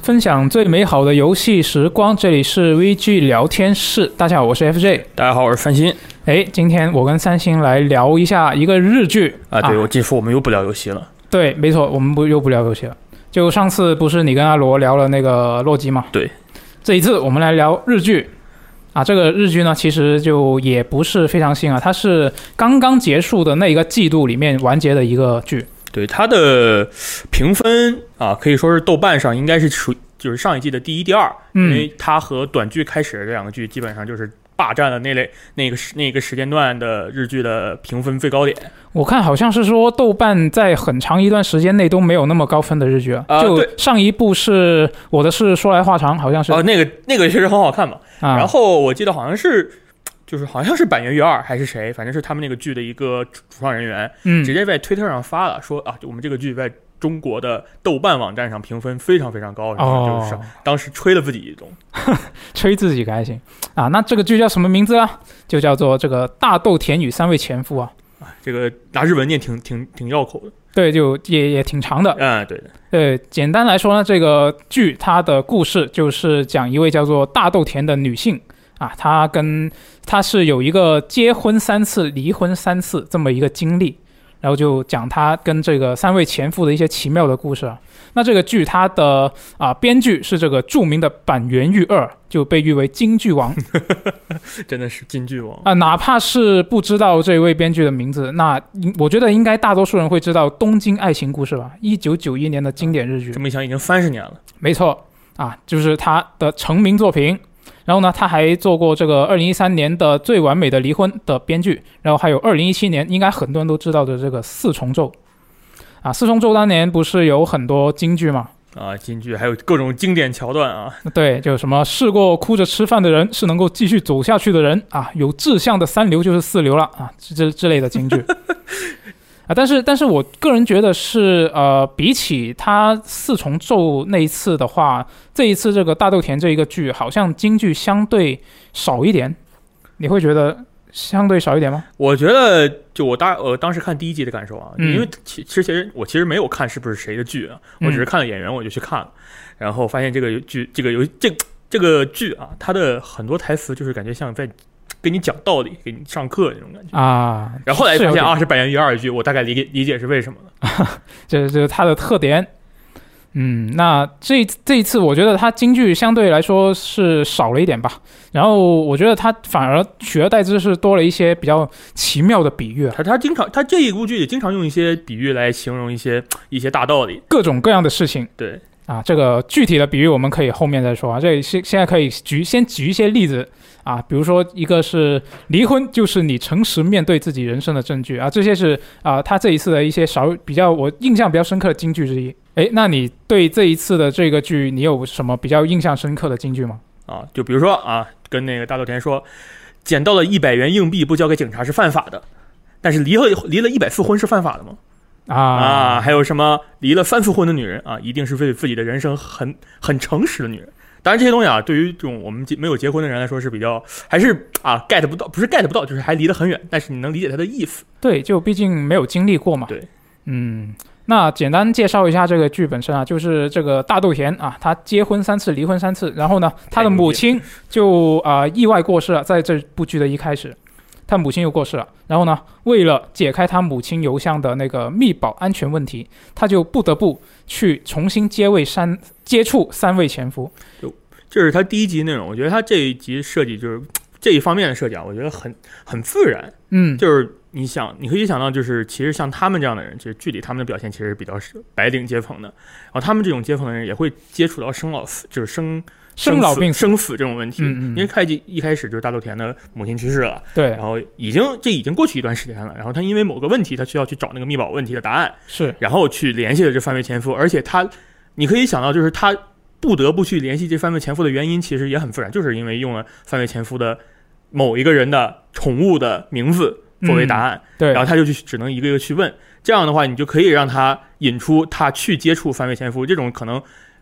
分享最美好的游戏时光，这里是 VG 聊天室。大家好，我是 FJ。 大家好，我是范鑫。 今天我跟三星来聊一下一个日剧啊。对，我记住我们又不聊游戏了。 对，没错，我们又不聊游戏了。就上次不是你跟阿罗聊了那个洛基吗？ 对， 这一次我们来聊日剧。啊，这个日剧呢，其实就也不是非常新啊，它是刚刚结束的那一个季度里面完结的一个剧。 对，它的评分啊，可以说是豆瓣上应该是就是上一季的第一、第二，因为它和短剧开始的这两个剧基本上就是霸占了那个时间段的日剧的评分最高点。 我看好像是说豆瓣在很长一段时间内都没有那么高分的日剧啊。就上一部是我的是说来话长，好像是那个确实很好看嘛。然后我记得好像是板垣裕二还是谁，反正是他们那个剧的一个主创人员，直接在推特上发了说啊，我们这个剧在中国的豆瓣网站上评分非常非常高，就是当时吹了自己一通， 吹自己开心啊。那这个剧叫什么名字啊？就叫做这个大豆田与三位前夫啊。 这个拿日文念挺绕口的。对， 就也挺长的。 对的。 对，简单来说呢，这个剧它的故事就是讲一位叫做大豆田的女性啊，她是有一个结婚3次、离婚3次这么一个经历，然后就讲她跟这个3位前夫的一些奇妙的故事啊。那这个剧它的编剧是这个著名的板垣裕二，就被誉为金句王。 真的是金句王啊！哪怕是不知道这位编剧的名字，那我觉得应该大多数人会知道《东京爱情故事》吧，1991年的经典日剧。 这么一想，已经30年了。 没错啊，就是他的成名作品。然后呢，他还做过这个2013年的《最完美的离婚》的编剧，然后还有2017年应该很多人都知道的这个《四重奏》啊，《四重奏》当年不是有很多金句吗？ 金句还有各种经典桥段啊。 对，就什么试过哭着吃饭的人是能够继续走下去的人啊，有志向的3流就是4流了啊，之类的金句。但是我个人觉得是比起他4重奏那一次的话，这一次这个大豆田这一个剧好像金句相对少一点，你会觉得相对少一点吗？ 我觉得就我当时看第1季的感受啊，因为其实我没有看是不是谁的剧啊，我只是看了演员我就去看了，然后发现这个剧啊，它的很多台词就是感觉像在给你讲道理，给你上课那种感觉啊。然后后来发现是板垣裕二的剧，我大概理解是为什么了。 这是它的特点。那这一次我觉得它金句相对来说是少了一点吧，然后我觉得它反而取而代之是多了一些比较奇妙的比喻。 他这一部剧也经常用一些比喻来形容一些大道理， 各种各样的事情。 对啊，这个具体的比喻我们可以后面再说啊，这现在可以先举一些例子啊，比如说一个是离婚就是你诚实面对自己人生的证据啊，这些是他这一次的一些我印象比较深刻的金句之一。那你对这一次的这个剧你有什么比较印象深刻的金句吗？ 就比如说跟那个大豆田说，捡到了100元硬币不交给警察是犯法的，但是离了100次婚是犯法的吗？还有什么离了3次婚的女人一定是对自己的人生很诚实的女人。当然这些东西对于这种我们没有结婚的人来说是比较还是get 不到，不是 get 不到，就是还离得很远，但是你能理解他的意思。 对，就毕竟没有经历过嘛。 对， 那简单介绍一下这个剧本身就是这个大豆田他结婚3次，离婚3次，然后呢，他的母亲就意外过世了，在这部剧的一开始。他母亲又过世了，然后呢，为了解开他母亲邮箱的那个密保安全问题，他就不得不去重新接触3位前夫。 这是他第1集内容，我觉得他这一集设计就是这一方面的设计我觉得很自然。就是你可以想到，就是其实像他们这样的人，其实剧里他们的表现其实是比较白领阶层的，然后他们这种阶层的人也会接触到生老病死这种问题。因为一开始就是大豆田的母亲去世了， 对， 然后已经过去一段时间了，然后他因为某个问题他需要去找那个密保问题的答案， 是， 然后去联系了这3位前夫，而且你可以想到就是他不得不去联系这3位前夫的原因其实也很自然，就是因为用了3位前夫的某一个人的宠物的名字作为答案， 对， 然后他就只能一个一个去问，这样的话你就可以让他引出他去接触3位前夫这种可能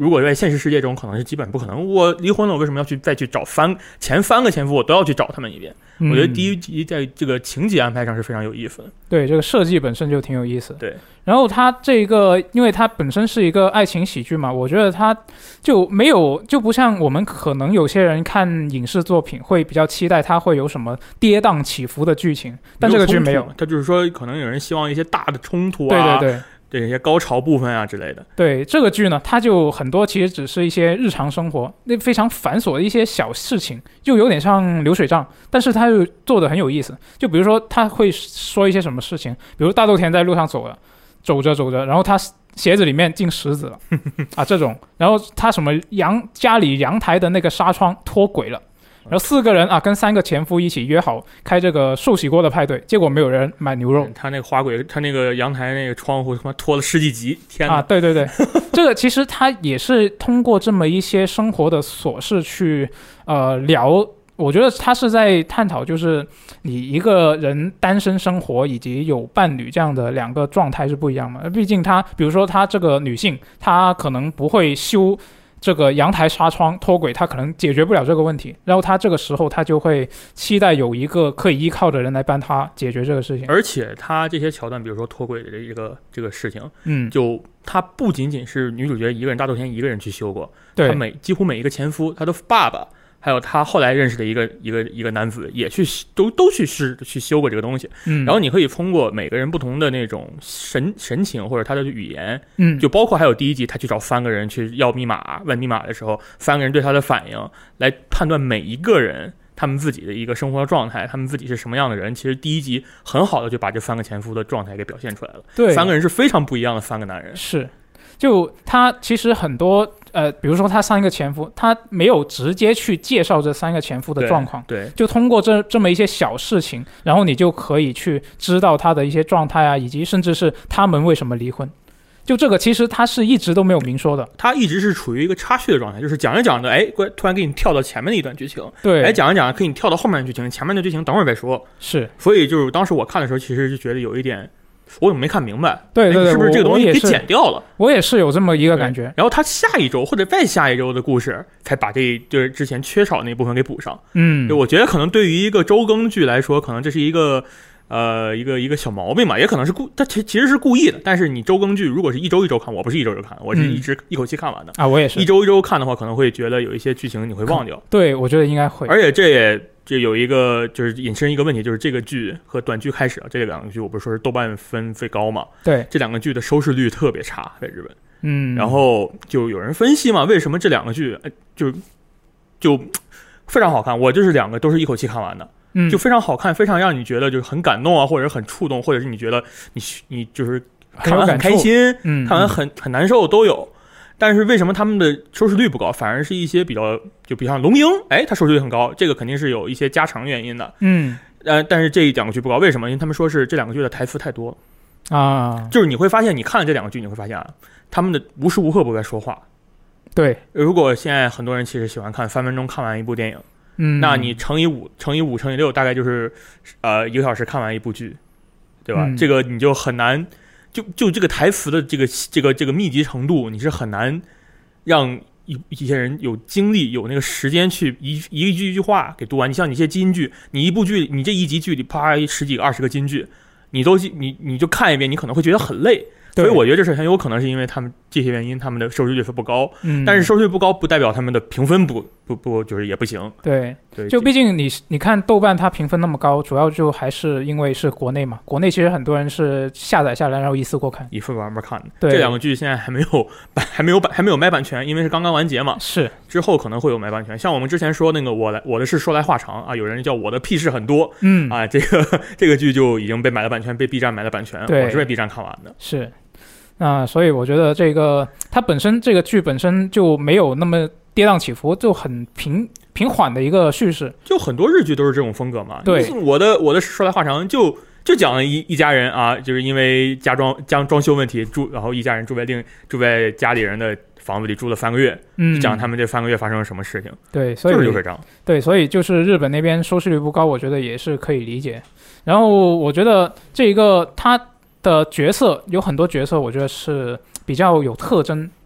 如果在现实世界中可能是基本不可能。我离婚了，我为什么要再去找前3个前夫，我都要去找他们一遍？我觉得第一集在这个情节安排上是非常有意思的。 对，这个设计本身就挺有意思。 对， 然后它这个，因为它本身是一个爱情喜剧嘛，我觉得它就不像我们可能有些人看影视作品会比较期待它会有什么跌宕起伏的剧情，但这个剧没有。 它就是说，可能有人希望一些大的冲突啊， 对， 这些高潮部分啊之类的。 对，这个剧呢，它就很多其实只是一些日常生活那非常繁琐的一些小事情，就有点像流水账，但是它又做得很有意思。就比如说他会说一些什么事情，比如大豆田在路上走着，然后他鞋子里面进石子了啊这种，然后他什么家里阳台的那个纱窗脱轨了。然后4个人啊，跟3个前夫一起约好开这个寿喜锅的派对，结果没有人买牛肉。 他那个滑轨，他那个阳台那个窗户他妈拖了10几集，天哪！ 啊，对，这个其实他也是通过这么一些生活的琐事去聊。我觉得他是在探讨，就是你一个人单身生活以及有伴侣这样的2个状态是不一样的。毕竟比如说他这个女性，她可能不会修这个阳台纱窗脱轨，他可能解决不了这个问题，然后他这个时候他就会期待有一个可以依靠的人来帮他解决这个事情。 而且他这些桥段，比如说脱轨的这个事情，就他不仅仅是女主角一个人，大豆田一个人去修过， 对， 他几乎每一个前夫，他的爸爸，还有他后来认识的一个男子，也都去修过这个东西。然后你可以通过每个人不同的那种神情或者他的语言，就包括还有第1集他去找3个人去要密码问密码的时候，3个人对他的反应来判断每一个人他们自己的一个生活状态，他们自己是什么样的人。其实第1集很好的就把这3个前夫的状态给表现出来了。 对 ，3个人是非常不一样的3个男人。 是，就他其实很多比如说他3个前夫，他没有直接去介绍这3个前夫的状况， 对， 就通过这么一些小事情，然后你就可以去知道他的一些状态啊，以及甚至是他们为什么离婚。就这个其实他是一直都没有明说的， 他一直是处于一个插叙的状态，就是讲着讲着，哎，突然给你跳到前面的一段剧情， 对， 哎，讲着讲着可以你跳到后面的剧情，前面的剧情等会儿再说。 是， 所以就是当时我看的时候，其实就觉得有一点，我怎么没看明白？ 对， 是不是这个东西给剪掉了？ 我也是有这么一个感觉。 然后他下一周或者再下一周的故事，才把就是之前缺少那部分给补上。我觉得可能对于一个周更剧来说，可能这是一个小毛病嘛，也可能是他其实是故意的。但是你周更剧如果是一周看，我不是一周看，我是一口气看完的啊。我也是一周看的话，可能会觉得有一些剧情你会忘掉。 对，我觉得应该会。 而且这有一个就是引申一个问题，就是这个剧和短剧开始这2个剧，我不是说是豆瓣分最高嘛？ 对， 这2个剧的收视率特别差，在日本。然后就有人分析嘛，为什么这2个剧就非常好看？我就是2个都是一口气看完的。就非常好看，非常让你觉得就是很感动啊，或者很触动，或者是你觉得你就是看完很开心，看完很难受都有。但是为什么他们的收视率不高，反而是一些比如像龙樱，哎，它收视率很高，这个肯定是有一些家常原因的。但是这2个剧不高，为什么？因为他们说是这2个剧的台词太多啊， 就是你会发现，你看了这2个剧，你会发现啊，他们的无时无刻不在说话。 对， 如果现在很多人其实喜欢看3分钟看完一部电影。那你乘以5乘以6，大概就是1个小时看完一部剧，对吧？这个你就很难，就这个台词的这个密集程度，你是很难让一些人有精力有那个时间去一句话给读完。你像你一些金句，你一部剧，你这一集剧里啪10几个20个金句，你就看一遍，你可能会觉得很累。所以我觉得这是很有可能是因为他们这些原因，他们的收视率不高。但是收视率不高不代表他们的评分不就是也不行。 对，就毕竟你看豆瓣它评分那么高，主要就还是因为是国内嘛，国内其实很多人是下载下来然后一次过看， 一次慢慢看的。 对， 这2个剧现在还没有买版权，因为是刚刚完结嘛。 是， 之后可能会有买版权。像我们之前说那个我的事说来话长啊，有人叫我的屁事很多。这个剧就已经被买了版权，被 B 站买了版权。我是被 B 站看完的。 是。所以我觉得它本身这个剧本身就没有那么跌宕起伏，就很平缓的一个叙事。 就很多日剧都是这种风格嘛。 对， 我的说来话长，就讲了一家人啊，就是因为装修问题然后一家人住在家里人的房子里住了3个月，讲他们这3个月发生了什么事情。对， 所以就是这样。 对，所以就是日本那边收视率不高，我觉得也是可以理解。然后我觉得他的角色有很多角色，我觉得是比较有特征，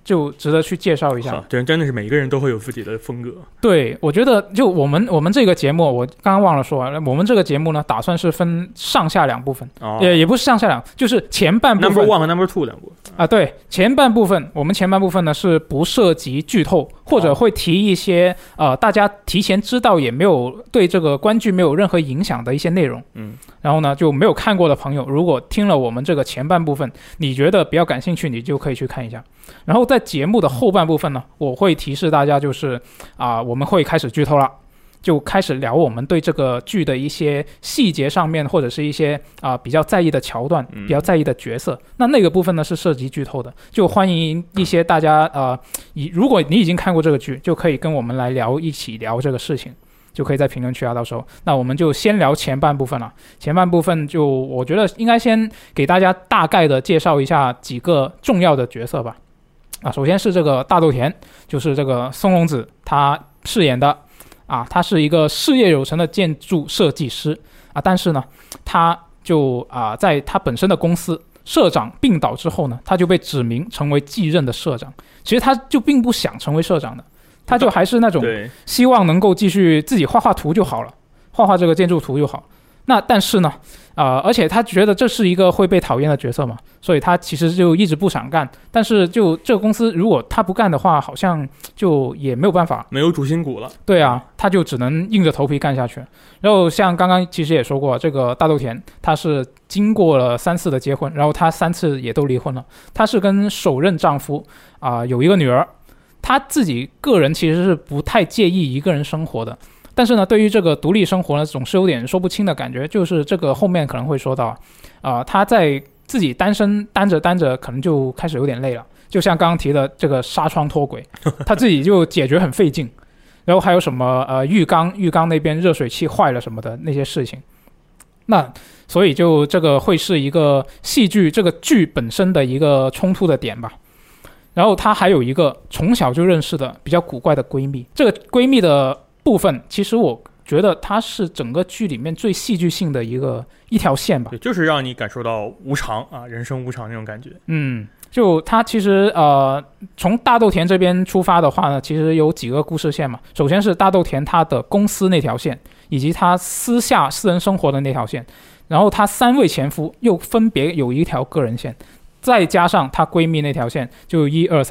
就值得去介绍一下。 真的是每个人都会有自己的风格。 对，我觉得就我们这个节目，我刚刚忘了说，我们这个节目呢，打算是分上下两部分，也不是上下两，就是前半部分 Number 1和 Number 2两部啊。对，我们前半部分呢是不涉及剧透，或者会提一些大家提前知道也没有对这个观剧没有任何影响的一些内容。然后呢，就没有看过的朋友，如果听了我们这个前半部分，你觉得比较感兴趣，你就可以去看一下。然后在节目的后半部分呢，我会提示大家，就是我们会开始剧透了，就开始聊我们对这个剧的一些细节上面，或者是一些比较在意的桥段，比较在意的角色。那个部分呢是涉及剧透的，就欢迎一些大家如果你已经看过这个剧，就可以跟我们来一起聊这个事情。就可以在评论区到时候，那我们就先聊前半部分了。前半部分就我觉得应该先给大家大概的介绍一下几个重要的角色吧。首先是这个大豆田，就是这个松隆子他饰演的他是一个事业有成的建筑设计师但是呢，他就在他本身的公司社长病倒之后呢，他就被指名成为继任的社长。其实他就并不想成为社长的。他就还是那种希望能够继续自己画图就好了，画这个建筑图就好。那但是呢，而且他觉得这是一个会被讨厌的角色嘛，所以他其实就一直不想干。但是就这个公司如果他不干的话，好像就也没有办法， 没有主心骨了。 对啊，他就只能硬着头皮干下去。然后像刚刚其实也说过，这个大豆田他是经过了3次的结婚，然后他3次也都离婚了。他是跟首任丈夫有一个女儿。他自己个人其实是不太介意一个人生活的，但是呢，对于这个独立生活呢，总是有点说不清的感觉。就是这个后面可能会说到，他在自己单身单着，可能就开始有点累了。就像刚刚提的这个纱窗脱轨，他自己就解决很费劲。然后还有什么浴缸那边热水器坏了什么的那些事情。那所以就这个会是一个戏剧这个剧本身的一个冲突的点吧。然后她还有一个从小就认识的比较古怪的闺蜜，这个闺蜜的部分，其实我觉得它是整个剧里面最戏剧性的一条线吧， 对，就是让你感受到无常人生无常那种感觉。 就它其实从大豆田这边出发的话呢，其实有几个故事线嘛。首先是大豆田她的公司那条线，以及她私人生活的那条线，然后她3位前夫又分别有一条个人线。再加上她闺蜜那条线，就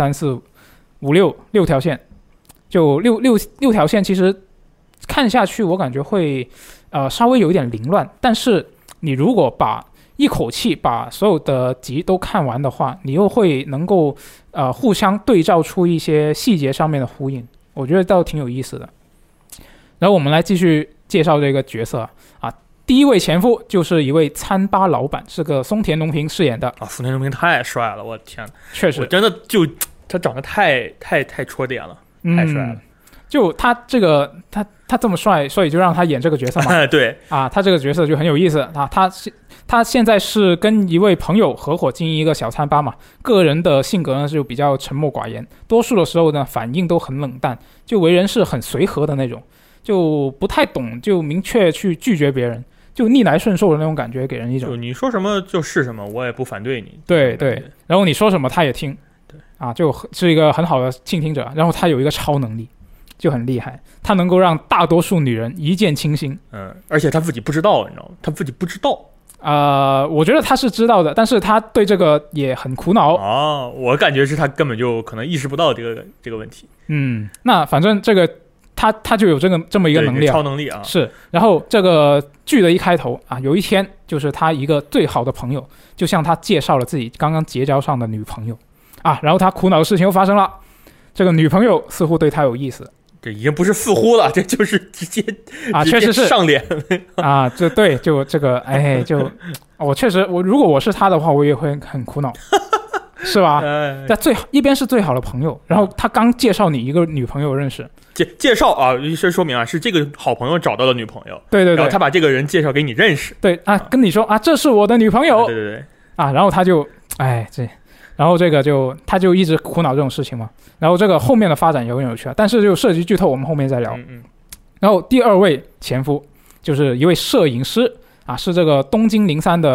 1、2、3、4、5、6条线，就六条线，其实看下去我感觉会稍微有一点凌乱。但是你如果一口气把所有的集都看完的话，你又会能够互相对照出一些细节上面的呼应，我觉得倒挺有意思的。然后我们来继续介绍这个角色第一位前夫就是一位餐吧老板，是个松田龙平饰演的松田龙平太帅了，我的天， 确实， 我真的就他长得太戳点了，太帅了。 就他这个他这么帅，所以就让他演这个角色嘛。 对他这个角色就很有意思他现在是跟一位朋友合伙经营一个小餐吧嘛，个人的性格呢就比较沉默寡言，多数的时候呢反应都很冷淡，就为人是很随和的那种，就不太懂就明确去拒绝别人。就逆来顺受的那种感觉，给人一种就你说什么就是什么，我也不反对你。 对，然后你说什么他也听。 对就是一个很好的倾听者。然后他有一个超能力，就很厉害，他能够让大多数女人一见倾心。 而且他自己不知道，你知道吗？他自己不知道。 我觉得他是知道的，但是他对这个也很苦恼。 我感觉是他根本就可能意识不到这个问题。 那反正这个。他就有这么一个能力， 超能力是。然后这个剧的一开头有一天，就是他一个最好的朋友，就向他介绍了自己刚刚结交上的女朋友然后他苦恼的事情又发生了，这个女朋友似乎对他有意思。 这已经不是似乎了，这就是直接确实是上脸这对，就这个我确实如果我是他的话，我也会很苦恼。是吧？但一边是最好的朋友，然后他刚介绍你一个女朋友认识， 介绍先说明是这个好朋友找到了女朋友， 对， 然后他把这个人介绍给你认识， 对跟你说这是我的女朋友， 对然后他就然后这个他就一直苦恼这种事情嘛，然后这个后面的发展也很有趣但是就涉及剧透，我们后面再聊。然后第2位前夫就是一位摄影师是这个东京03的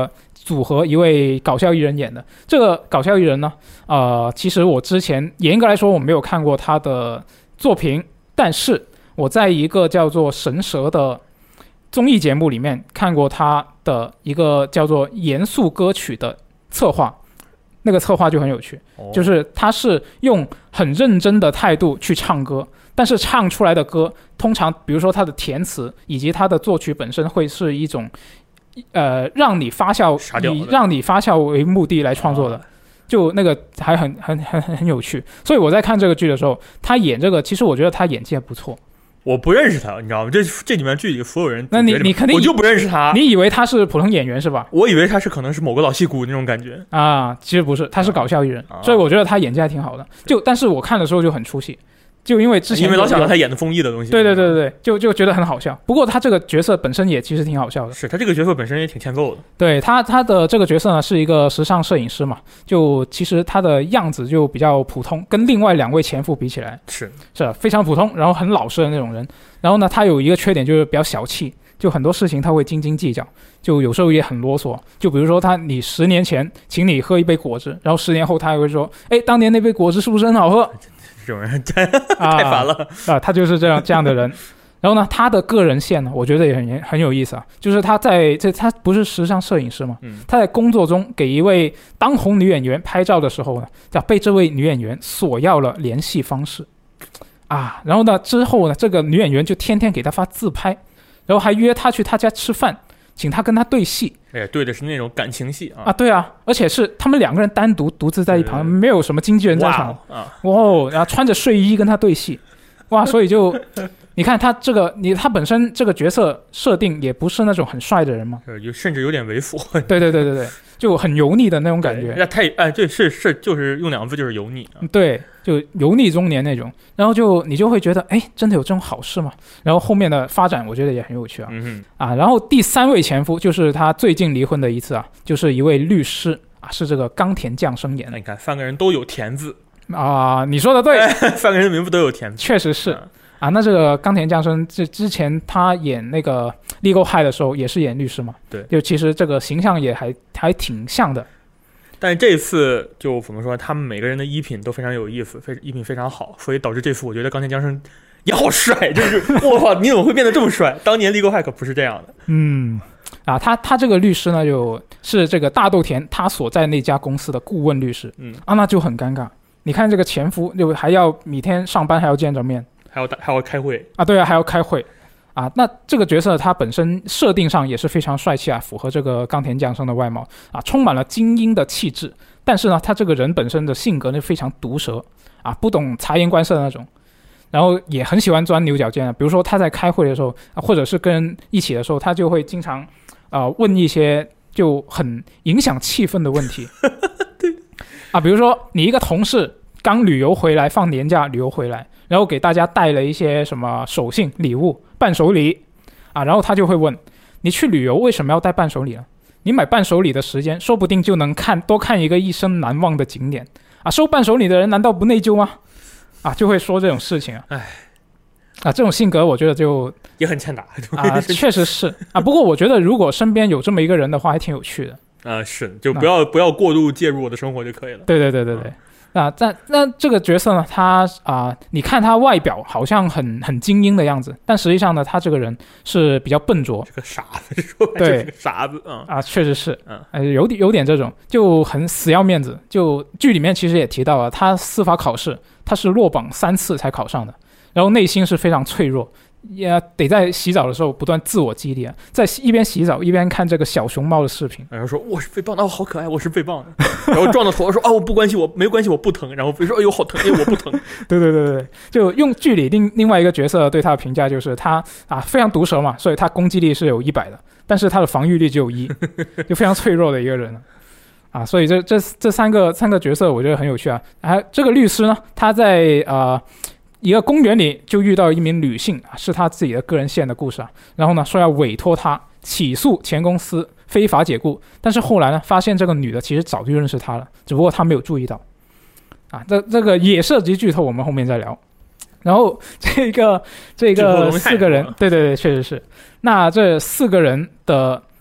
组合一位搞笑艺人演的。这个搞笑艺人呢，其实我之前严格来说我没有看过他的作品，但是我在一个叫做神蛇的综艺节目里面看过他的一个叫做严肃歌曲的策划，那个策划就很有趣，就是他是用很认真的态度去唱歌，但是唱出来的歌通常比如说他的填词以及他的作曲本身会是一种让你发笑以让你发笑为目的来创作的，就那个还很有趣。所以我在看这个剧的时候，他演这个其实我觉得他演技还不错。 我不认识他，你知道吗？这里面剧里所有人， 那你肯定我就不认识他。 你以为他是普通演员是吧？ 我以为他是可能是某个老戏骨那种感觉啊，其实不是，他是搞笑艺人，所以我觉得他演技还挺好的。但是我看的时候就很出戏，就因为之前因为老想到他演的综艺的东西， 对，就觉得很好笑。不过他这个角色本身也其实挺好笑的， 是他这个角色本身也挺欠揍的。 对他的这个角色呢是一个时尚摄影师嘛，就其实他的样子就比较普通，跟另外2位前夫比起来是非常普通，然后很老实的那种人。然后呢，他有一个缺点就是比较小气，就很多事情他会斤斤计较，就有时候也很啰嗦。就比如说你10年前请你喝一杯果汁，然后10年后他还会说，哎，当年那杯果汁是不是很好喝？ 这种人太烦了他就是这样的人。然后呢，他的个人线呢，我觉得也很有意思啊，就是他不是时尚摄影师嘛，他在工作中给一位当红女演员拍照的时候呢，被这位女演员索要了联系方式啊，然后呢之后呢，这个女演员就天天给他发自拍，然后还约他去他家吃饭，请他跟他对戏。 对的是那种感情戏啊，对啊，而且是他们2个人单独独自在一旁，没有什么经纪人在场，然后穿着睡衣跟他对戏，哇，所以就你看他他本身这个角色设定也不是那种很帅的人嘛， 甚至有点猥琐。 对，就很油腻的那种感觉。 对，是就是用2个字就是油腻对，就油腻中年那种。然后你就会觉得，哎，真的有这种好事吗？然后后面的发展我觉得也很有趣啊。然后第3位前夫就是他最近离婚的一次啊，就是一位律师啊，是这个冈田将生演的。 你看3个人都有田字啊，你说的对 ，3个人名字都有田字， 确实是。啊，那这个冈田将生之前他演那个 Legal High 的时候也是演律师嘛， 对， 就其实这个形象也还挺像的。 但这次就怎么说，他们每个人的衣品都非常有意思，衣品非常好，所以导致这次我觉得冈田将生也好帅，就是我靠，你怎么会变得这么帅？当年 Legal High 可不是这样的。 他这个律师呢，就是这个大豆田他所在那家公司的顾问律师，那就很尴尬。你看这个前夫就还要每天上班还要见着面。 还要开会啊，对啊，还要开会啊。那这个角色他本身设定上也是非常帅气啊，符合这个冈田将生的外貌啊，充满了精英的气质。但是呢，他这个人本身的性格呢非常毒舌啊，不懂察言观色的那种，然后也很喜欢钻牛角尖啊。比如说他在开会的时候，或者是跟人一起的时候，他就会经常问一些就很影响气氛的问题。对啊，比如说你一个同事刚旅游回来，放年假旅游回来。然后给大家带了一些什么手信礼物伴手礼啊，然后他就会问你去旅游为什么要带伴手礼呢？你买伴手礼的时间说不定就能多看一个一生难忘的景点啊，收伴手礼的人难道不内疚吗？啊，就会说这种事情这种性格我觉得就也很欠打确实是啊。不过我觉得如果身边有这么一个人的话还挺有趣的是，就不要过度介入我的生活就可以了。 对那这个角色呢，他你看他外表好像很精英的样子，但实际上呢，他这个人是比较笨拙， 这个傻子，说白就是个傻子确实是，有点这种，就很死要面子。就剧里面其实也提到了，他司法考试他是落榜3次才考上的，然后内心是非常脆弱。也得在洗澡的时候不断自我激励在一边洗澡一边看这个小熊猫的视频， 然后说我是最棒的，好可爱，我是最棒的，然后撞到头说我没关系，我不疼，然后说哎呦好疼，我不疼。 对，就用剧里另外一个角色对他的评价就是他非常毒舌嘛，所以他攻击力是有100的，但是他的防御力只有1，就非常脆弱的一个人所以这三个角色我觉得很有趣这个律师呢，他在一个公园里就遇到一名女性是他自己的个人线的故事然后呢说要委托他起诉前公司非法解雇，但是后来呢发现这个女的其实早就认识他了，只不过他没有注意到这个也涉及剧透，我们后面再聊。然后这个4个人，对，确实是。那这4个人的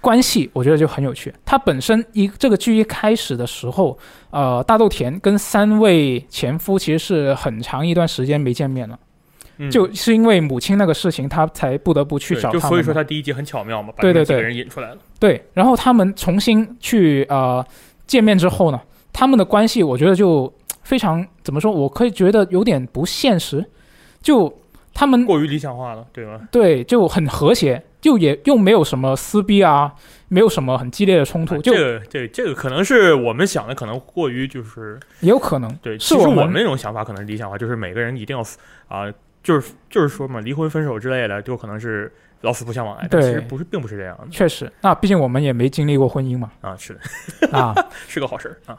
关系我觉得就很有趣。它本身这个剧一开始的时候，大豆田跟3位前夫其实是很长一段时间没见面了。就是因为母亲那个事情，他才不得不去找他们。 就所以说他第一集很巧妙嘛，把这几个人引出来了。 对，然后他们重新去见面之后呢，他们的关系我觉得就非常怎么说，我可以觉得有点不现实，就他们过于理想化了，对吗？ 对，就很和谐，就又没有什么撕逼啊，没有什么很激烈的冲突。 这个可能是我们想的，可能过于就是也有可能对， 是其实我们那种想法可能是理想化，就是每个人一定要就是说嘛，离婚分手之类的，就可能是老死不相往来。但其实并不是这样的。 确实，那毕竟我们也没经历过婚姻嘛。 啊，是的，啊，是个好事啊。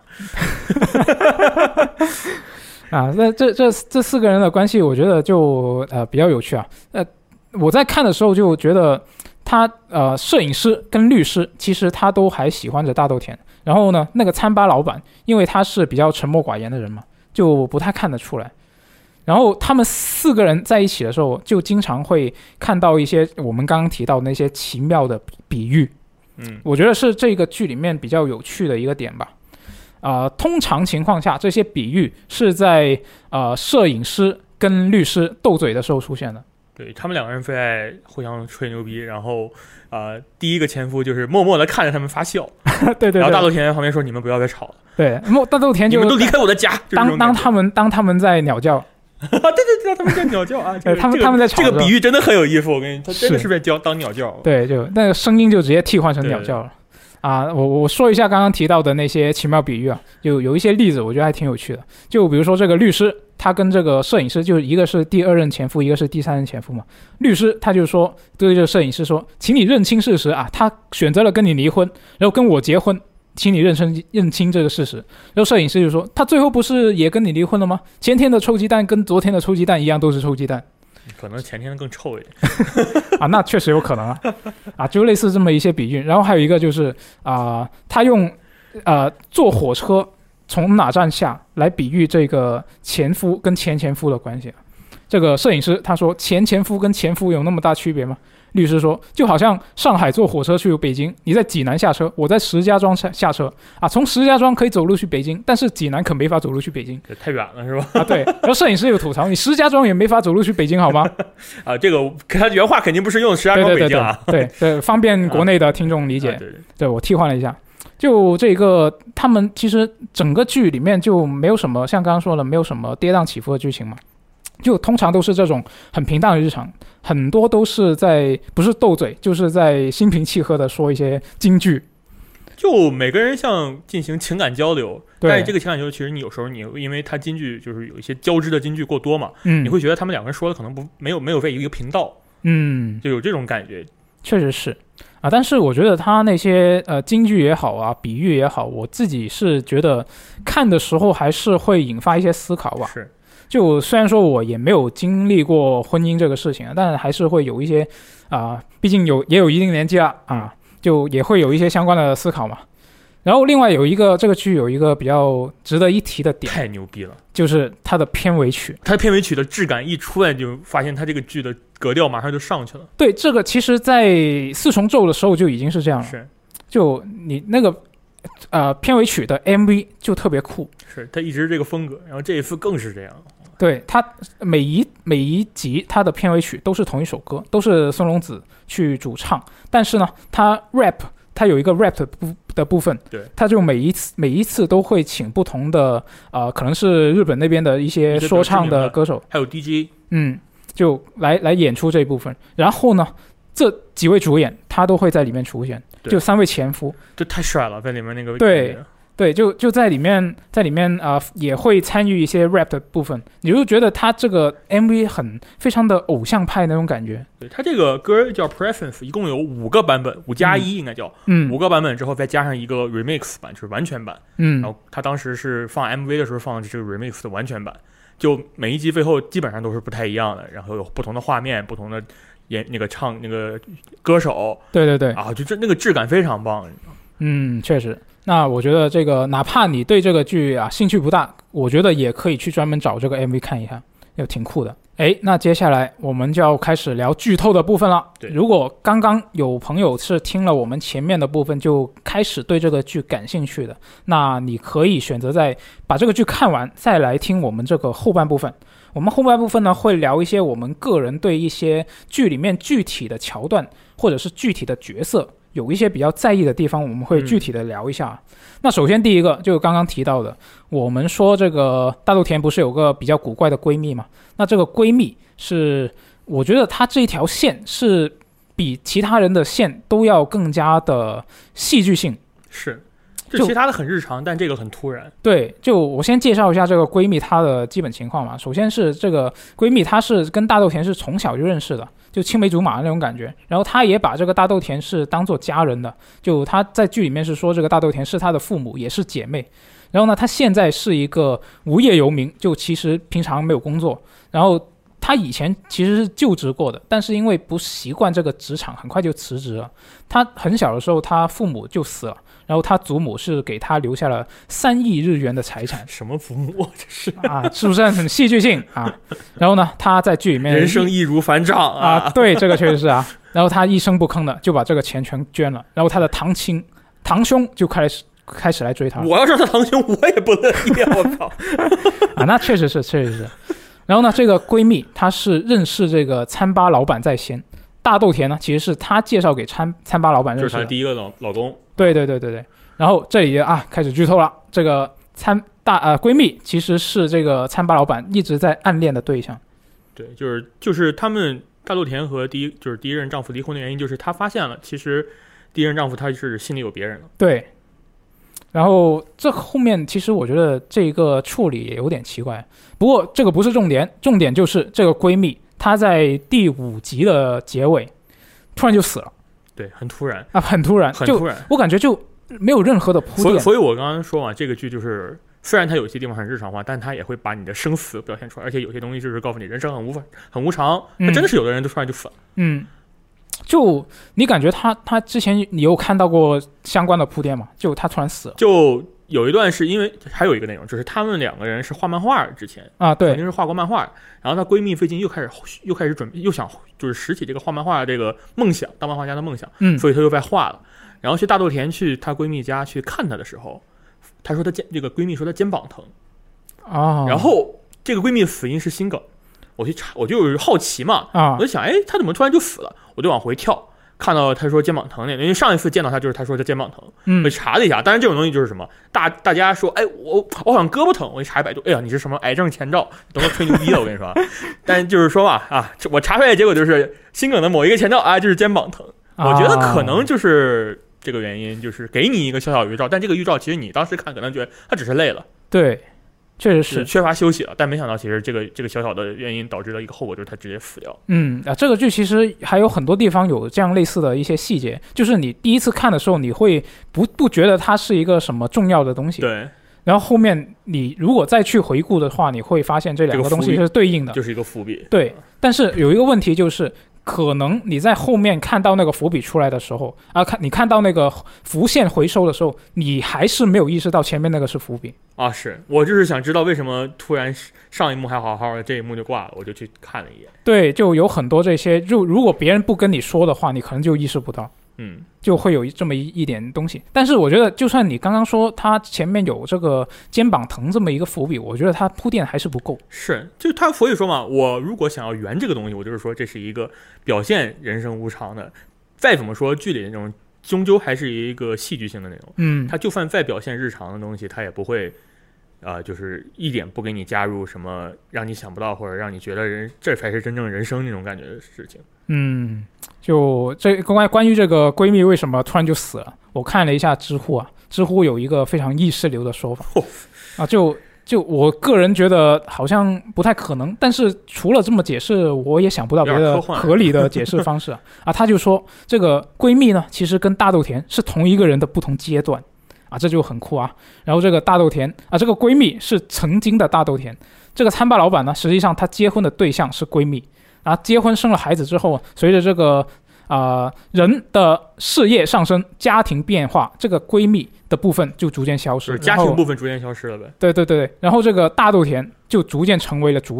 啊，那这4个人的关系，我觉得就比较有趣啊。我在看的时候就觉得他摄影师跟律师其实他都还喜欢着大豆田，然后呢，那个餐吧老板，因为他是比较沉默寡言的人嘛，就不太看得出来。然后他们4个人在一起的时候，就经常会看到一些我们刚刚提到的那些奇妙的比喻。我觉得是这个剧里面比较有趣的一个点吧。通常情况下，这些比喻是在摄影师跟律师斗嘴的时候出现的。 对，他们2个人非爱互相吹牛逼，然后第一个前夫就是默默的看着他们发笑。 对， 然后大豆田在旁边说：“你们不要再吵了。” 对，大豆田就你们都离开我的家。 当他们在鸟叫。 对，他们在鸟叫啊！ 他们在吵。 这个比喻真的很有意思，我跟你，他真的是在当鸟叫。 对，就那个声音就直接替换成鸟叫了。啊，我说一下刚刚提到的那些奇妙比喻啊，有一些例子，我觉得还挺有趣的。就比如说这个律师，他跟这个摄影师，就一个是第2任前夫，一个是第3任前夫嘛。律师他就说对这个摄影师说，请你认清事实啊，他选择了跟你离婚，然后跟我结婚。请你认清这个事实。然后摄影师就说，他最后不是也跟你离婚了吗？前天的臭鸡蛋跟昨天的臭鸡蛋一样，都是臭鸡蛋。 可能前天的更臭一点。 啊，那确实有可能啊。啊，就类似这么一些比喻。然后还有一个就是他用坐火车从哪站下来比喻这个前夫跟前夫的关系。这个摄影师他说，前夫跟前夫有那么大区别吗？律师说，就好像上海坐火车去北京，你在济南下车，我在石家庄下车啊。从石家庄可以走路去北京，但是济南可没法走路去北京， 太远了是吧？ 啊，对。然后摄影师有吐槽，你石家庄也没法走路去北京好吗？ 啊，这个他原话肯定不是用石家庄北京啊。 对，方便国内的听众理解。对，我替换了一下。就这个，他们其实整个剧里面就没有什么像刚刚说的，没有什么跌宕起伏的剧情嘛。就通常都是这种很平淡的日常，很多都是在不是斗嘴，就是在心平气和的说一些金句。 就每个人像进行情感交流，但是这个情感交流其实你有时候你因为他金句就是有一些交织的金句过多嘛，你会觉得他们2个人说的可能没有在一个频道，就有这种感觉。 确实是啊，但是我觉得他那些金句也好啊，比喻也好，我自己是觉得看的时候还是会引发一些思考吧。 是。 就虽然说我也没有经历过婚姻这个事情，但还是会有一些毕竟也有一定年纪了啊，就也会有一些相关的思考嘛。然后另外这个剧有一个比较值得一提的点， 太牛逼了， 就是它的片尾曲。 它片尾曲的质感一出来，就发现它这个剧的格调马上就上去了。 对，这个其实在4重奏的时候就已经是这样了。 是，就你那个片尾曲的 MV 就特别酷。 是，它一直这个风格，然后这一次更是这样。 对，他每一集他的片尾曲都是同一首歌，都是松隆子去主唱，但是呢，他有一个 rap 的部分， 对， 他就每一次都会请不同的可能是日本那边的一些说唱的歌手， 还有 DJ， 就来演出这一部分。然后呢，这几位主演他都会在里面出现，就3位前夫， 这太帅了，在里面那个对，就在里面也会参与一些 rap 的部分，你就觉得他这个 MV 非常的偶像派那种感觉。 对，他这个歌叫 Preference， 一共有5个版本，5+1应该叫，5个版本之后再加上一个 remix 版，就是完全版。然后他当时是放 MV 的时候放的这个 remix 的完全版，就每一集最后基本上都是不太一样的，然后有不同的画面，不同的唱那个歌手。 对啊，就那个质感非常棒。 确实。那我觉得这个哪怕你对这个剧兴趣不大，我觉得也可以去专门找这个 MV 看一下， 又挺酷的。那接下来我们就要开始聊剧透的部分了。如果刚刚有朋友是听了我们前面的部分就开始对这个剧感兴趣的，那你可以选择在把这个剧看完再来听我们这个后半部分。我们后半部分呢会聊一些我们个人对一些剧里面具体的桥段或者是具体的角色有一些比较在意的地方，我们会具体的聊一下。那首先第一个就刚刚提到的，我们说这个大豆田不是有个比较古怪的闺蜜嘛？那这个闺蜜是，我觉得她这一条线是比其他人的线都要更加的戏剧性。 是，就其他的很日常，但这个很突然。 对，就我先介绍一下这个闺蜜她的基本情况嘛。首先是这个闺蜜，她是跟大豆田是从小就认识的，就青梅竹马的那种感觉。然后她也把这个大豆田是当做家人的，就她在剧里面是说这个大豆田是她的父母，也是姐妹。然后呢，她现在是一个无业游民，就其实平常没有工作。然后她以前其实是就职过的，但是因为不习惯这个职场，很快就辞职了。她很小的时候，她父母就死了。然后他祖母是给他留下了3亿日元的财产。 什么父母这是啊？是不是很戏剧性啊？然后呢，他在剧里面人生易如反掌啊！ 对，这个确实是啊。然后他一声不吭的就把这个钱全捐了。然后他的堂兄就开始来追他。 我要是他堂兄，我也不乐意啊！我靠啊，那确实是。然后呢，这个闺蜜她是认识这个餐吧老板在先。大豆田呢，其实是她介绍给餐吧老板认识的， 就是她第一个老公。 对。然后这里开始剧透了。这个闺蜜其实是这个餐吧老板一直在暗恋的对象。 对，就是他们大豆田和第一任丈夫离婚的原因，就是她发现了其实第一任丈夫他是心里有别人了。 对。然后这后面其实我觉得这个处理也有点奇怪，不过这个不是重点，重点就是这个闺蜜她在第5集的结尾突然就死了。 对，很突然啊，很突然，我感觉就没有任何的铺垫。 所以我刚刚说嘛，这个剧就是虽然它有些地方很日常化，但它也会把你的生死表现出来，而且有些东西就是告诉你人生很无常，真的是有的人就突然就死了。 就你感觉他之前你有看到过相关的铺垫吗？就他突然死了。 就有一段是因为还有一个内容，就是他们2个人是画漫画之前啊，对， 肯定是画过漫画，然后她闺蜜最近又开始准备，又想就是拾起这个画漫画的这个梦想，当漫画家的梦想，所以她又在画了。然后去大豆田去她闺蜜家去看她的时候，她说这个闺蜜说她肩膀疼然后这个闺蜜的死因是心梗，我就好奇嘛我就想她怎么突然就死了，我就往回跳。看到他说肩膀疼因为上一次见到他就是他说他肩膀疼，我查了一下，当然这种东西就是什么大家说我好像胳膊疼，我一查百度，你是什么癌症前兆，等我吹牛逼了我跟你说但就是说吧我查出来的结果就是心梗的某一个前兆就是肩膀疼，我觉得可能就是这个原因，就是给你一个小小预兆，但这个预兆其实你当时看可能觉得他只是累了， 对，确实是缺乏休息了，但没想到其实这个小小的原因导致了一个后果，就是他直接死掉。 这个剧其实还有很多地方有这样类似的一些细节，就是你第一次看的时候，你会不觉得它是一个什么重要的东西， 对。 然后后面你如果再去回顾的话，你会发现这2个东西是对应的， 就是一个伏笔。 对，但是有一个问题就是。可能你在后面看到那个伏笔出来的时候你看到那个浮现回收的时候，你还是没有意识到前面那个是伏笔是我就是想知道为什么突然上一幕还好好的，这一幕就挂了，我就去看了一眼。 对，就有很多这些，就如果别人不跟你说的话，你可能就意识不到。就会有这么一点东西。但是我觉得就算你刚刚说他前面有这个肩膀疼这么一个伏笔，我觉得他铺垫还是不够。 是，就他所以说嘛，我如果想要圆这个东西，我就是说这是一个表现人生无常的，再怎么说剧里那种终究还是一个戏剧性的内容。他就算再表现日常的东西，他也不会就是一点不给你加入什么让你想不到或者让你觉得这才是真正人生那种感觉的事情。 就这关于这个闺蜜为什么突然就死了，我看了一下知乎知乎有一个非常意识流的说法就我个人觉得好像不太可能，但是除了这么解释，我也想不到别的合理的解释方式他就说这个闺蜜呢，其实跟大豆田是同一个人的不同阶段这就很酷然后这个大豆田这个闺蜜是曾经的大豆田，这个餐吧老板呢，实际上他结婚的对象是闺蜜结婚生了孩子之后，随着这个人的事业上升，家庭变化，这个闺蜜的部分就逐渐消失， 家庭部分逐渐消失了呗。 对，然后这个大豆田就逐渐成为了主体，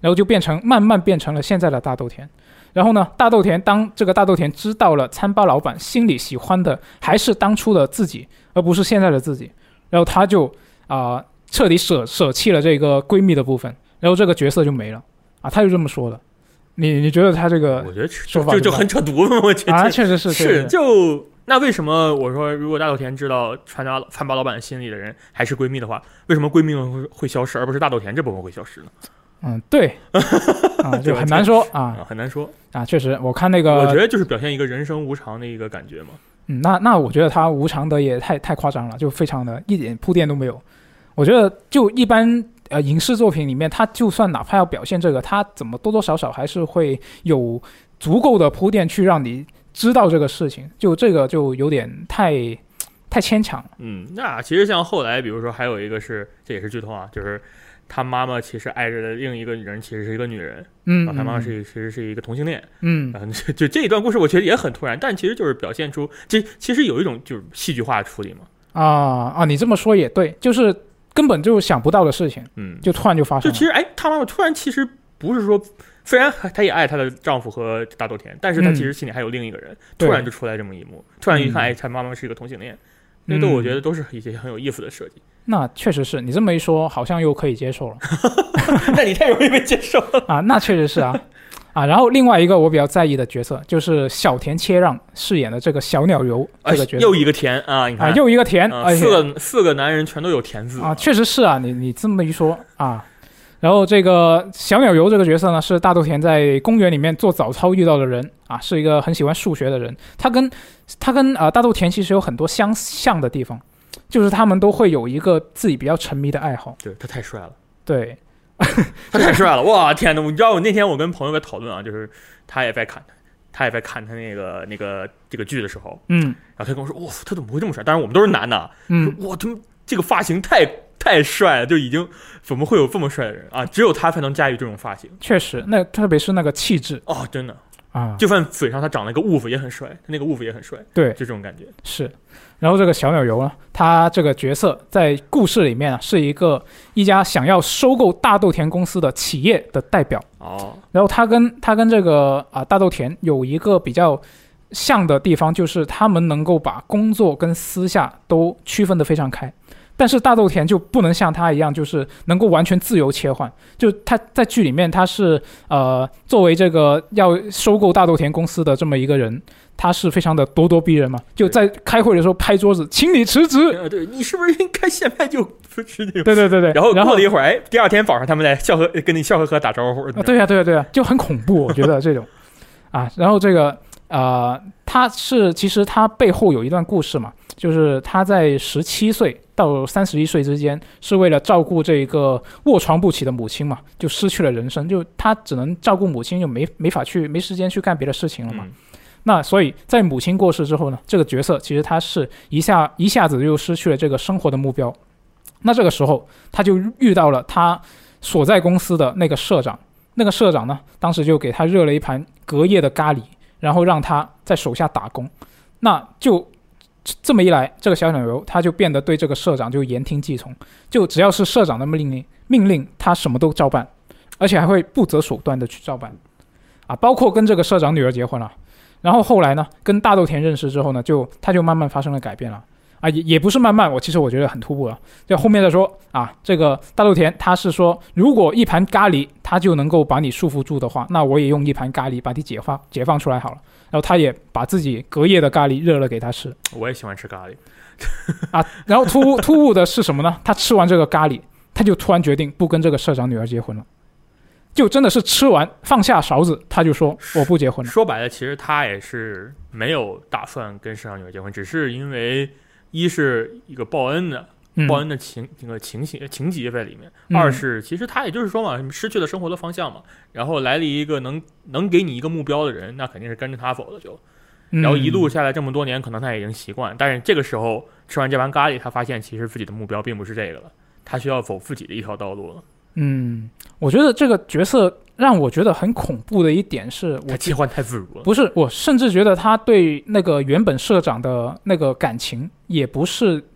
然后就慢慢变成了现在的大豆田。然后呢，当这个大豆田知道了餐吧老板心里喜欢的还是当初的自己，而不是现在的自己，然后他就彻底舍弃了这个闺蜜的部分，然后这个角色就没了啊，他就这么说的。你觉得他这个我觉得说法就很扯犊子，我觉得确实是就那为什么我说如果大豆田知道餐吧老板心里的人还是闺蜜的话，为什么闺蜜会消失，而不是大豆田这部分会消失呢？ 对就很难说很难说确实，我看那个， 我觉得就是表现一个人生无常的一个感觉嘛。 那我觉得他无常的也太夸张了，就非常的一点铺垫都没有。我觉得就一般影视作品里面，他就算哪怕要表现这个，他怎么多多少少还是会有足够的铺垫去让你知道这个事情，就这个就有点太牵强了。 那其实像后来比如说还有一个是，这也是剧透啊，就是他妈妈其实爱着的另一个人其实是一个女人，他妈妈其实是一个同性恋，就这一段故事我觉得也很突然，但其实就是表现出其实有一种就是戏剧化的处理嘛。 你这么说也对，就是根本就想不到的事情，就突然就发生了。 就其实他妈妈突然其实不是说，虽然她也爱她的丈夫和大豆田，但是她其实心里还有另一个人，突然就出来这么一幕，突然一看，她妈妈是一个同性恋，那我觉得都是一些很有意思的设计。 那确实是你这么一说，好像又可以接受了。 那你太容易被接受了那确实是然后另外一个我比较在意的角色就是小田切让饰演的这个小鸟游这个角色， 又一个田你看又一个田四个男人全都有田字确实是你这么一说然后这个小鸟游这个角色呢，是大豆田在公园里面做早操遇到的人是一个很喜欢数学的人。他跟大豆田其实有很多相像的地方，就是他们都会有一个自己比较沉迷的爱好。 对，他太帅了。 对， 他太帅了！哇，天哪！你知道我那天我跟朋友在讨论就是他也在看他那个这个剧的时候，然后他跟我说，哇，他怎么会这么帅？当然我们都是男的，哇，他们这个发型太帅了，就已经怎么会有这么帅的人只有他才能驾驭这种发型。 确实，特别是那个气质真的就算嘴上他长了一个痦子也很帅，他那个痦子也很帅， 对， 就这种感觉是。然后这个小鸟游呢，他这个角色在故事里面是一家想要收购大豆田公司的企业的代表然后他跟这个大豆田有一个比较像的地方，就是他们能够把工作跟私下都区分得非常开。但是大豆田就不能像他一样，就是能够完全自由切换。就他在剧里面，他是作为这个要收购大豆田公司的这么一个人，他是非常的咄咄逼人嘛。就在开会的时候拍桌子，请你辞职。 对，你是不是应该现在就辞职？ 对。 然后过了一会儿，第二天早上他们在跟你笑呵呵打招呼。 对呀，就很恐怖，我觉得这种然后这个其实他背后有一段故事嘛。就是他在17岁到31岁之间，是为了照顾这个卧床不起的母亲嘛，就失去了人生，就他只能照顾母亲，就没时间去干别的事情了嘛。那所以在母亲过世之后呢，这个角色其实他是一下子就失去了这个生活的目标。那这个时候他就遇到了他所在公司的那个社长，那个社长呢，当时就给他热了一盘隔夜的咖喱，然后让他在手下打工。那就这么一来，这个小鸟游他就变得对这个社长就言听计从，就只要是社长的命令他什么都照办，而且还会不择手段的去照办包括跟这个社长女儿结婚了。然后后来呢，跟大豆田认识之后呢，他就慢慢发生了改变了也不是慢慢，其实我觉得很突兀了。就后面再说这个大豆田他是说，如果一盘咖喱他就能够把你束缚住的话，那我也用一盘咖喱把你解放出来好了。然后他也把自己隔夜的咖喱热了给他吃。 我也喜欢吃咖喱然后突兀的是什么呢？他吃完这个咖喱，他就突然决定不跟这个社长女儿结婚了。就真的是吃完放下勺子，他就说我不结婚了。 说白了，其实他也是没有打算跟社长女儿结婚，只是因为一是一个报恩的情节在里面，二是其实他也就是说嘛，失去了生活的方向嘛，然后来了一个能给你一个目标的人，那肯定是跟着他走的就。然后一路下来这么多年，可能他也已经习惯，但是这个时候吃完这盘咖喱，他发现其实自己的目标并不是这个了，他需要走自己的一条道路了。 我觉得这个角色让我觉得很恐怖的一点是， 他切换太自如了。 不是，我甚至觉得他对那个原本社长的那个感情也不是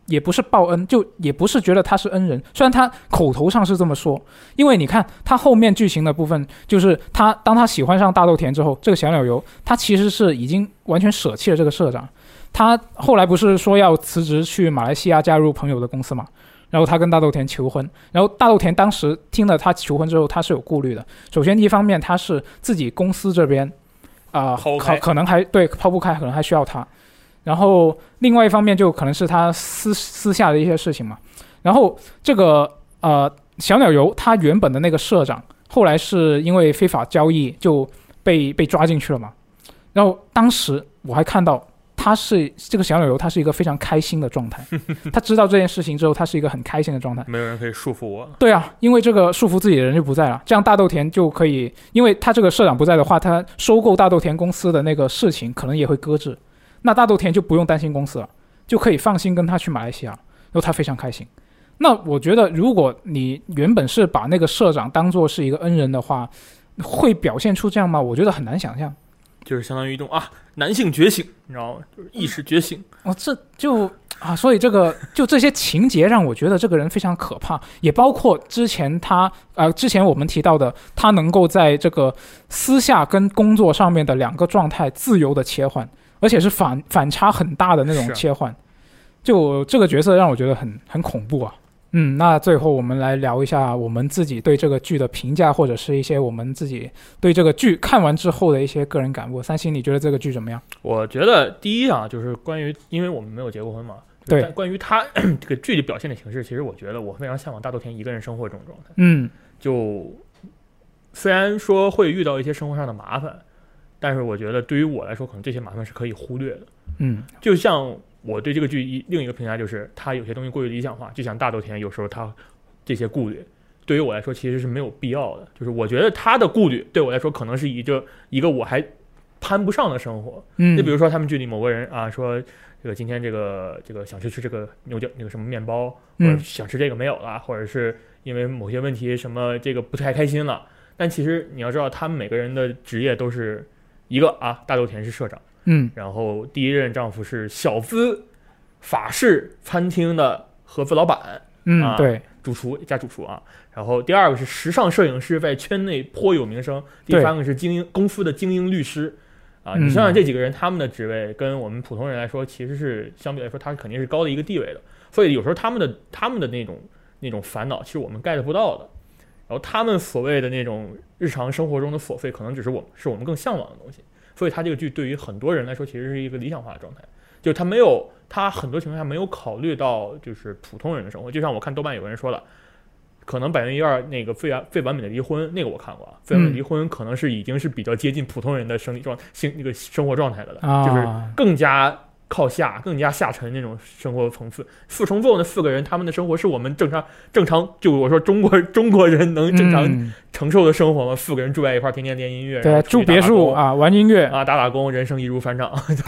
也不是报恩，就也不是觉得他是恩人，虽然他口头上是这么说。因为你看他后面剧情的部分，就是当他喜欢上大豆田之后，这个小鸟游他其实是已经完全舍弃了这个社长。他后来不是说要辞职去马来西亚加入朋友的公司嘛，然后他跟大豆田求婚，然后大豆田当时听了他求婚之后，他是有顾虑的。首先一方面他是自己公司这边可能还对抛不开，可能还需要他。然后另外一方面就可能是他私下的一些事情嘛。然后这个小鸟游他原本的那个社长，后来是因为非法交易就被抓进去了嘛。然后当时我还看到这个小鸟游他是一个非常开心的状态，他知道这件事情之后，他是一个很开心的状态。 没有人可以束缚我。 对啊，因为这个束缚自己的人就不在了，这样大豆田就可以，因为他这个社长不在的话，他收购大豆田公司的那个事情可能也会搁置。那大豆田就不用担心公司了，就可以放心跟他去马来西亚，然后他非常开心。那我觉得如果你原本是把那个社长当作是一个恩人的话，会表现出这样吗？我觉得很难想象。 就是相当于一种男性觉醒，你知道吗？就是意识觉醒。 这就所以这些情节让我觉得这个人非常可怕，也包括之前我们提到的，他能够在这个私下跟工作上面的两个状态自由的切换。而且是反差很大的那种切换，就这个角色让我觉得很恐怖啊。那最后我们来聊一下我们自己对这个剧的评价，或者是一些我们自己对这个剧看完之后的一些个人感悟。三星，你觉得这个剧怎么样？ 我觉得第一就是关于，因为我们没有结过婚嘛， 对， 关于他这个剧里表现的形式，其实我觉得我非常向往大豆田一个人生活这种状态。就虽然说会遇到一些生活上的麻烦。但是我觉得对于我来说，可能这些麻烦是可以忽略的。就像我对这个剧另一个评价就是，它有些东西过于理想化，就像大豆田有时候它这些顾虑，对于我来说其实是没有必要的。就是我觉得他的顾虑对我来说，可能是一个我还攀不上的生活。就比如说他们剧里某个人说这个今天这个想去吃这个牛角那个什么面包，或者想吃这个没有了，或者是因为某些问题什么这个不太开心了。但其实你要知道，他们每个人的职业都是。一个大豆田是社长，然后第一任丈夫是小资法式餐厅的合资老板， 对， 主厨然后第二个是时尚摄影师，在圈内颇有名声，第三个是公司的精英律师，你想想这几个人他们的职位跟我们普通人来说，其实是相对来说他肯定是高的一个地位的，所以有时候他们的那种烦恼，其实我们 get 不到的。然后他们所谓的那种日常生活中的琐碎，可能只是我们更向往的东西。所以他这个剧对于很多人来说，其实是一个理想化的状态，就是他很多情况下没有考虑到就是普通人的生活。就像我看豆瓣有个人说了，可能1/2那个最完美的离婚，那个我看过啊，最完美的离婚可能是已经是比较接近普通人的生理那个生活状态的了，就是更加。靠下更加下沉那种生活层次，四重奏那4个人，他们的生活是我们正常，就我说中国人能正常承受的生活吗？4个人住在一块，天天练音乐， 对，住别墅玩音乐打工，人生易如反掌。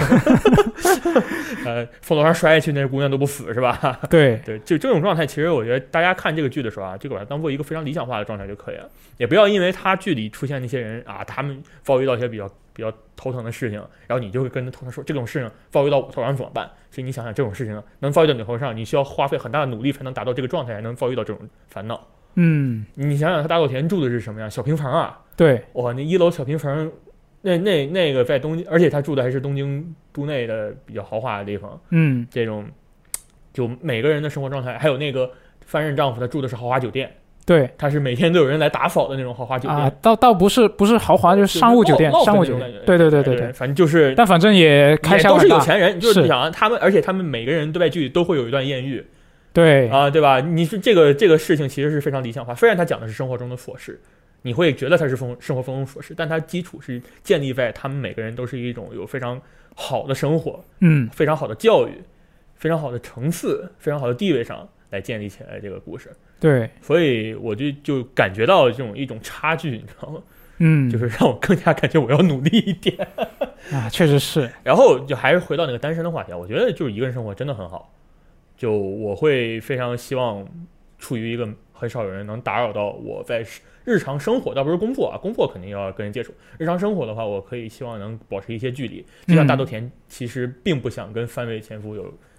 从楼上摔下去，那姑娘都不死是吧？ 对， 就这种状态，其实我觉得大家看这个剧的时候就把它当做一个非常理想化的状态就可以了，也不要因为他剧里出现那些人他们遭遇到一些比较头疼的事情，然后你就会跟他说这种事情遭遇到我头上怎么办？所以你想想这种事情能遭遇到你头上，你需要花费很大的努力才能达到这个状态，才能遭遇到这种烦恼。你想想他大豆田住的是什么样？小平房对， 哇，那1楼小平房，那个在东京，而且他住的还是东京都内的比较豪华的地方。这种就每个人的生活状态，还有那个翻任丈夫他住的是豪华酒店。 对， 他是每天都有人来打扫的那种豪华酒店倒不是豪华，就是商务酒店，商务酒店。对， 反正就是， 但反正也开销都是有钱人，就是你想他们，而且他们每个人都在剧里都会有一段艳遇， 对对吧？你是这个事情其实是非常理想化，虽然他讲的是生活中的琐事，你会觉得它是生活中琐事，但它基础是建立在他们每个人都是一种有非常好的生活，非常好的教育，非常好的层次，非常好的地位上来建立起来这个故事。 对， 所以我就感觉到一种差距，你知道吗？就是让我更加感觉我要努力一点确实是。 然后就还是回到那个单身的话题，我觉得就是一个人生活真的很好，就我会非常希望处于一个很少有人能打扰到我在日常生活，倒不是工作工作肯定要跟人接触，日常生活的话，我可以希望能保持一些距离。就像大豆田其实并不想跟3位前夫有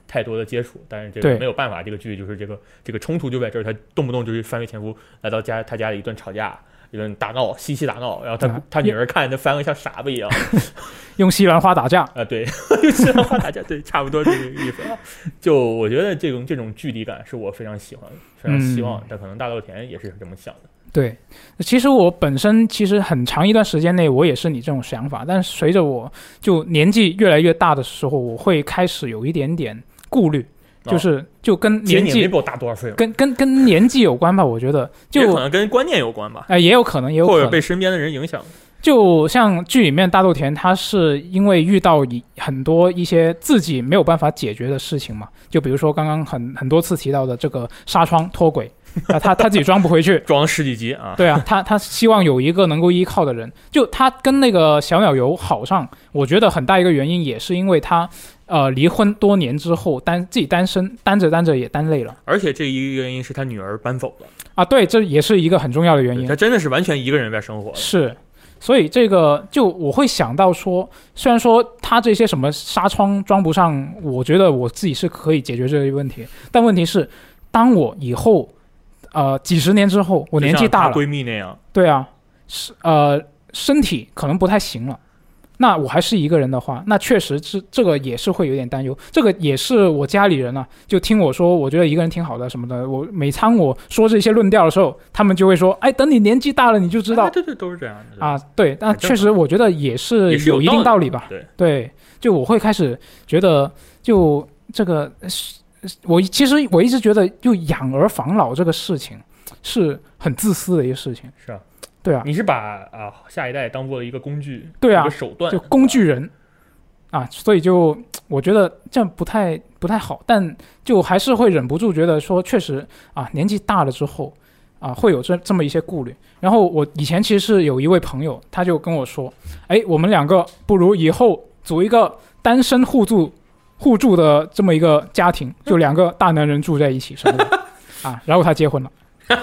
太多的接触，但是这个没有办法，这个剧就是这个冲突就在这儿，他动不动就是翻越前夫来到他家里一顿吵架，一顿打闹，嬉戏打闹，然后他女儿看着翻个像傻子一样， 用西兰花打架啊，对，用西兰花打架，对，差不多这个意思。就我觉得这种距离感是我非常喜欢的，非常希望，但可能大豆田也是这么想的。 对，其实我本身其实很长一段时间内我也是你这种想法，但随着我就年纪越来越大的时候，我会开始有一点点顾虑，就跟年纪没比我大多少岁了， 跟年纪有关吧，我觉得就也可能跟观念有关吧， 也有可能， 或者被身边的人影响。 就像剧里面大豆田，他是因为遇到很多一些自己没有办法解决的事情嘛，就比如说刚刚很多次提到的这个纱窗脱轨。他自己装不回去， 装了10几集啊！ 对啊，他希望有一个能够依靠的人。就他跟那个小鸟游好上，我觉得很大一个原因也是因为他离婚多年之后自己单身，单着也单累了。 而且这一个原因是他女儿搬走了啊，对，这也是一个很重要的原因。 他真的是完全一个人在生活。 是，所以这个就我会想到说，虽然说他这些什么纱窗装不上，我觉得我自己是可以解决这个问题，但问题是，当我以后几十年之后，我年纪大了， 闺蜜那样， 对啊，身体可能不太行了，那我还是一个人的话，那确实这个也是会有点担忧。这个也是我家里人啊，就听我说，我觉得一个人挺好的什么的。我每当我说这些论调的时候，他们就会说：“哎，等你年纪大了，你就知道。” 对，都是这样的啊。对，但确实我觉得也是有一定道理吧。对，就我会开始觉得，就这个。其实我一直觉得，就养儿防老这个事情是很自私的一个事情。 是啊， 对啊， 你是把下一代当做一个工具， 对啊， 一个手段， 就工具人啊，所以就我觉得这样不太好，但就还是会忍不住觉得说，确实啊，年纪大了之后啊，会有这么一些顾虑。然后我以前其实是有一位朋友，他就跟我说，哎，我们两个不如以后组一个单身互助的这么一个家庭，就2个大男人住在一起什么的啊，然后他结婚了。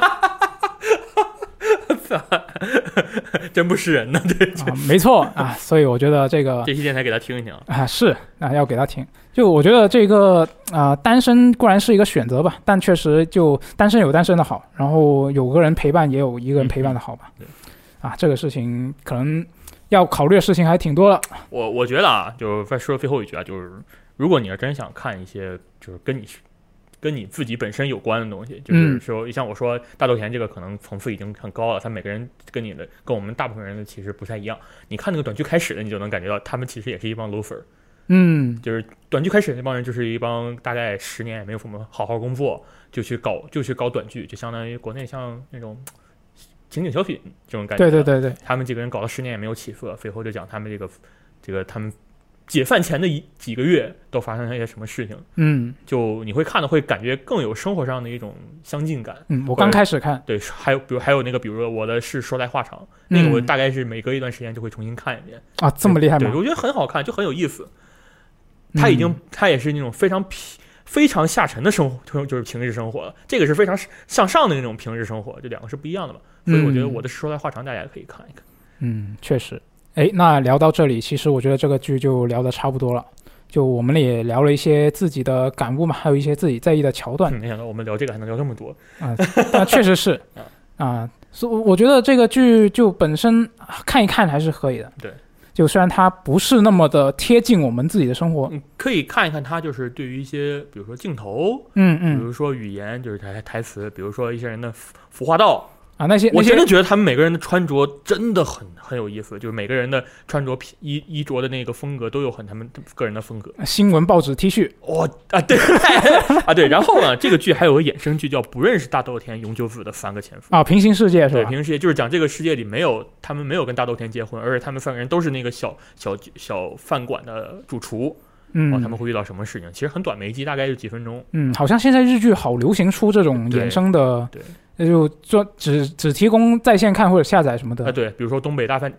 真不是人呢，这没错啊，所以我觉得这期电台给他听一听啊，是啊，要给他听。就我觉得这个单身固然是一个选择吧，但确实就单身有单身的好，然后有个人陪伴也有一个人陪伴的好吧。啊，这个事情可能要考虑的事情还挺多的。 我觉得啊，就是再说最后一句啊，就是如果你要真想看一些就是跟你自己本身有关的东西，就是说像我说大豆田这个可能层次已经很高了，他每个人跟我们大部分人的其实不太一样。你看那个短剧开始的，你就能感觉到他们其实也是一帮 loafer。就是短剧开始那帮人就是一帮大概10年也没有什么好好工作，就去搞短剧，就相当于国内像那种情景小品这种感觉。 对， 他们几个人搞了10年也没有起色，最后就讲他们这个他们解饭前的几个月都发生了一些什么事情。就你会看的会感觉更有生活上的一种相近感。 我刚开始看， 对，还有那个比如说我的是说来话长，那个我大概是每隔一段时间就会重新看一遍。 啊，这么厉害吗？ 对，我觉得很好看，就很有意思。他也是那种非常下沉的生活，就是平日生活了。这个是非常向上的那种平日生活，这2个是不一样的嘛。所以我觉得我的说来话长，大家可以看一看。 确实。哎，那聊到这里，其实我觉得这个剧就聊得差不多了。就我们也聊了一些自己的感悟嘛，还有一些自己在意的桥段。 没想到我们聊这个还能聊这么多啊！那确实是所以我觉得这个剧就本身看一看还是可以的。 对。 就虽然它不是那么的贴近我们自己的生活， 可以看一看它，就是对于一些比如说镜头，比如说语言，就是台词，比如说一些人的服化道啊，那些我真的觉得他们每个人的穿着真的很有意思，就是每个人的穿着衣着的那个风格都有他们个人的风格。 新闻报纸 T 恤对对，然后呢，这个剧还有个衍生剧叫《不认识大豆田永久子的3个前夫》 平行世界是吧？ 对，平行世界就是讲这个世界里他们没有跟大豆田结婚，而且他们3个人都是那个小饭馆的主厨。他们会遇到什么事情？其实很短，每一集大概就几分钟。 好像现在日剧好流行出这种衍生的， 对， 就说只提供在线看或者下载什么的。 对，比如说东京大饭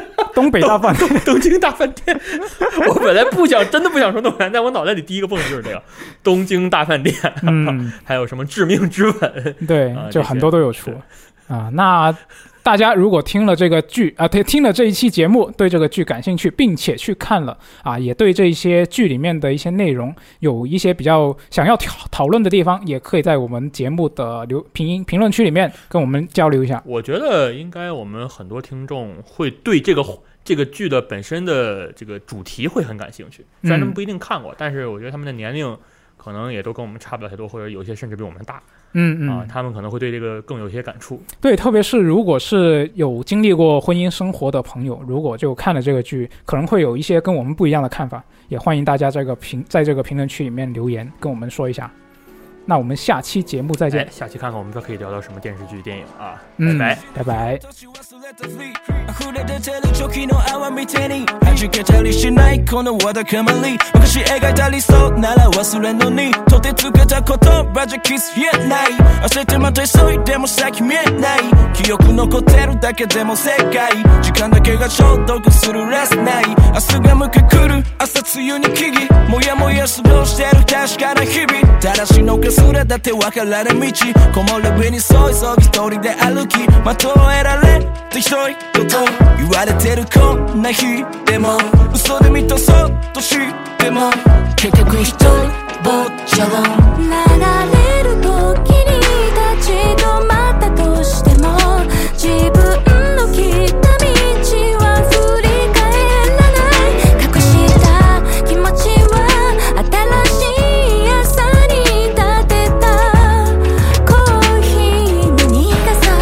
店。我本来真的不想说东北，但我脑袋里第一个蹦的就是这个东京大饭店。还有什么致命之吻？ 对，就很多都有出。那大家如果听了这个剧听了这一期节目，对这个剧感兴趣，并且去看了也对这些剧里面的一些内容有一些比较想要讨论的地方，也可以在我们节目的评论区里面跟我们交流一下。 我觉得应该我们很多听众会对这个剧的本身的这个主题会很感兴趣，虽然他们不一定看过，但是我觉得他们的年龄可能也都跟我们差不了太多，或者有些甚至比我们大。他们可能会对这个更有些感触。对， 特别是如果是有经历过婚姻生活的朋友，如果就看了这个剧，可能会有一些跟我们不一样的看法，也欢迎大家在这个评论区里面留言跟我们说一下。那我们下期节目再见。 下期看看我们可以聊到什么电视剧、电影啊！ 拜拜，拜拜。 溢れ出てる時の泡みてに弾けたりしないこのわだかまり昔描いた理想なら忘れんのにとてつけた言葉じゃキス言えない焦ってまた急いでも先見えない記憶残ってるだけでも正解時間だけが消毒するレスない明日が向け来る朝露に木々もやもや過ごしてる確かな日々正しいのかすらだってわからない道木漏れ日にそいそぎ一人で歩き的を得られてひどいこと言われてるこんな日でも嘘で満たそうとしても結局一人ぼっちゃろ流れる時に立ち止まったとしても自分の来た道は振り返らない隠した気持ちは新しい朝に立てたコーヒーの苦さ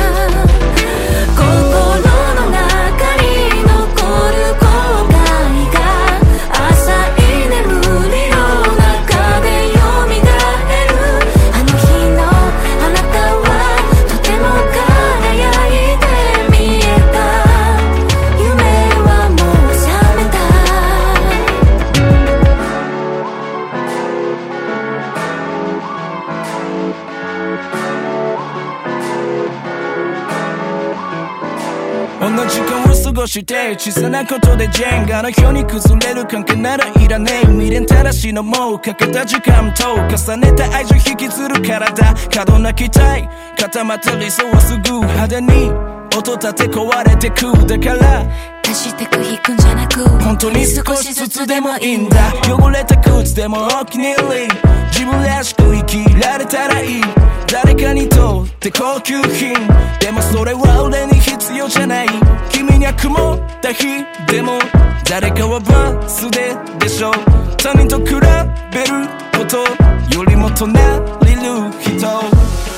心の中に残る後悔が浅い眠りの中で蘇るあの日のあなたはとても輝いて見えた夢はもう覚めた同じ時間を過ごして小さなことでジェンガのように崩れる関係ならいらねえ未練正しいのもかけた時間と重ねた愛情引きずる体過度な期待固まった理想はすぐ派手に音立て壊れてくだから足してく引くんじゃなく本当に少しずつでもいいんだ汚れた靴でもお気に入り自分らしく生きられたらいい誰かにとって高級品でもそれは俺に必要じゃない君には曇った日でも誰かはバスででしょ他人と比べることよりも隣りる人